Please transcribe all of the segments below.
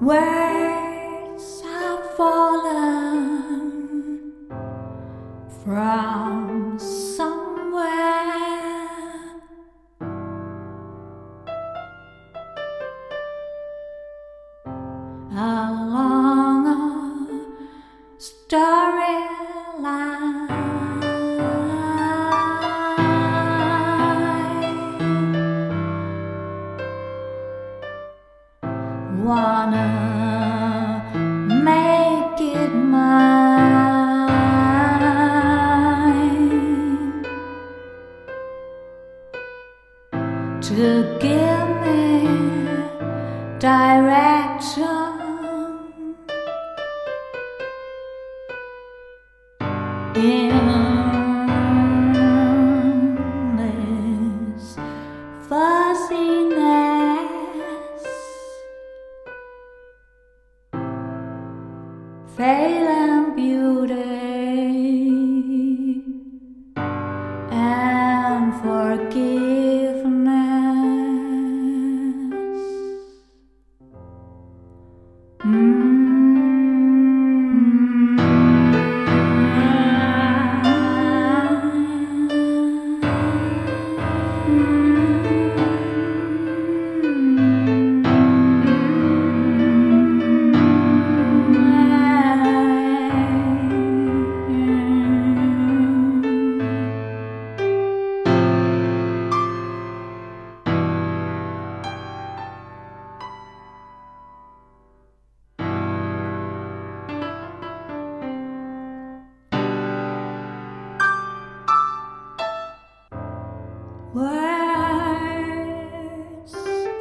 Words have fallen from somewhere. Along a storyline, wanna make it mine, to give me direction. In this fuzziness, failing beauty and forgiveness. Words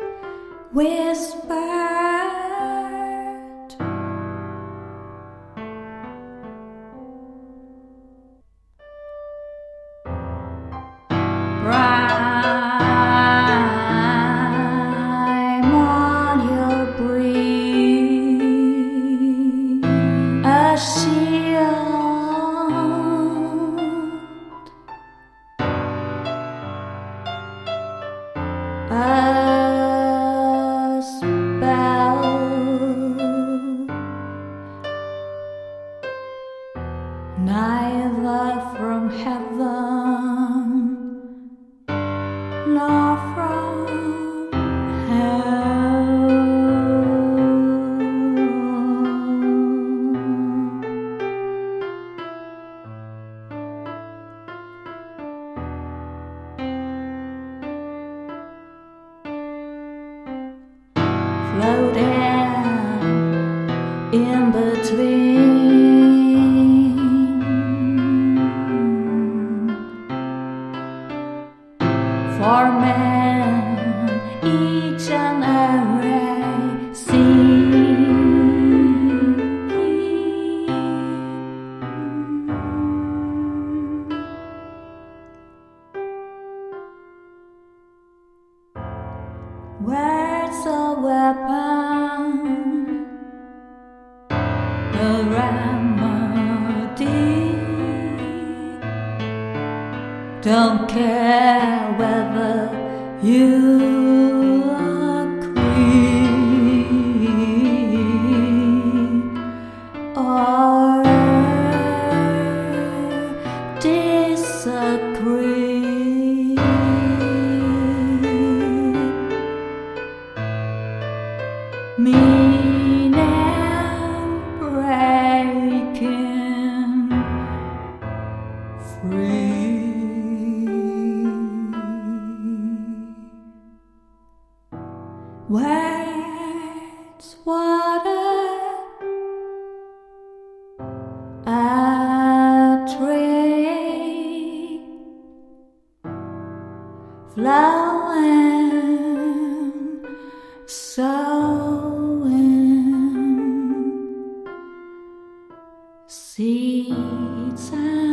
whispered, primordial breeze, a shield, a spell, neither from heaven nor from hell. Floating in between, forming each and every scene. Words a weapon, a remedy. Don't care whether you agree or disagree. Meaning breaking free. Words, water, a tree, flowing, sowing seeds and